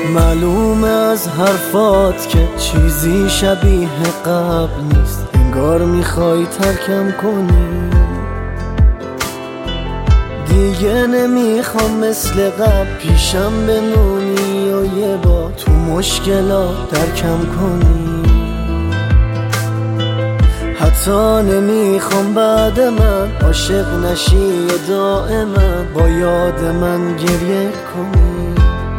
معلومه از حرفات که چیزی شبیه قبل نیست، انگار میخوای ترکم کنی. دیگه نمیخوام مثل قبل پیشم بمونی و یه بار تو مشکلات درکم کنی. حتی نمیخوام بعد من عاشق نشی و دائما با یاد من گریه کنی.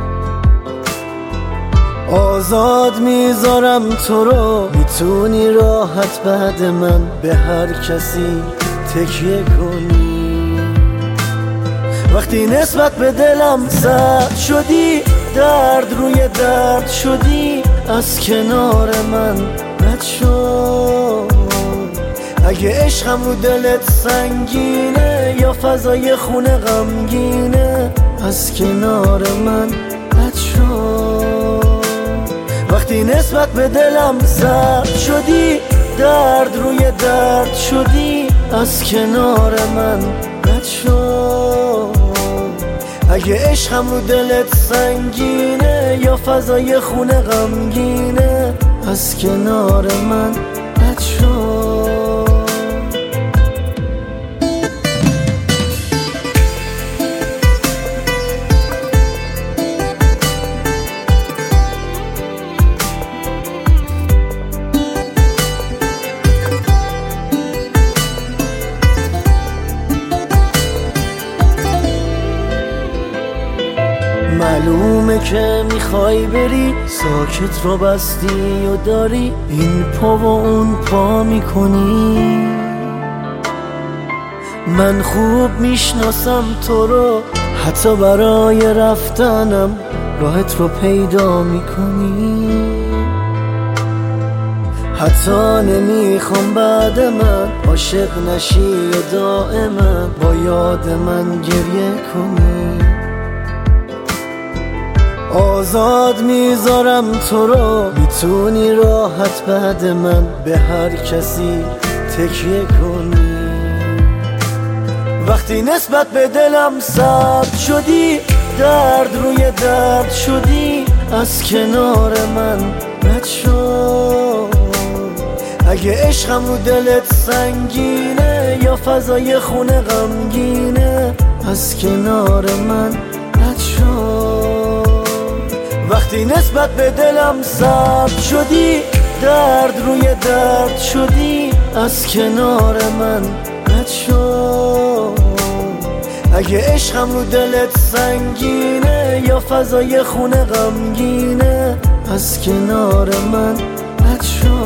آزاد میذارم تو رو، میتونی راحت بعد من به هر کسی تکیه کنی. وقتی نسبت به دلم سرد شدی، درد روی درد شدی، از کنار من رد شو. اگه عشقم رو دلت سنگینه یا فضای خونه غمگینه، از کنار من رد شو. وقتی نسبت به دلم سرد شدی، درد روی درد شدی، از کنار من رد شو. اگه عشقم رو دلت سنگینه یا فضای خونه غمگینه، از کنار من رد شو. معلومه که میخوای بری، ساکت رو بستی و داری این پا و اون پا میکنی. من خوب میشناسم تو رو، حتی برای رفتنم راهت رو پیدا میکنی. حتی نمیخوام بعد من عاشق نشی و دائما با یاد من گریه کنی. آزاد میذارم تو رو، میتونی راحت بعد من به هر کسی تکیه کنی. وقتی نسبت به دلم سرد شدی، درد روی درد شدی، از کنار من رد شو. اگه عشقم رو دلت سنگینه یا فضای خونه غمگینه، از کنار من رد شو. وقتی نسبت به دلم سرد شدی، درد روی درد شدی، از کنار من رد شو. اگه عشقم رو دلت سنگینه یا فضای خونه غمگینه، از کنار من رد شو.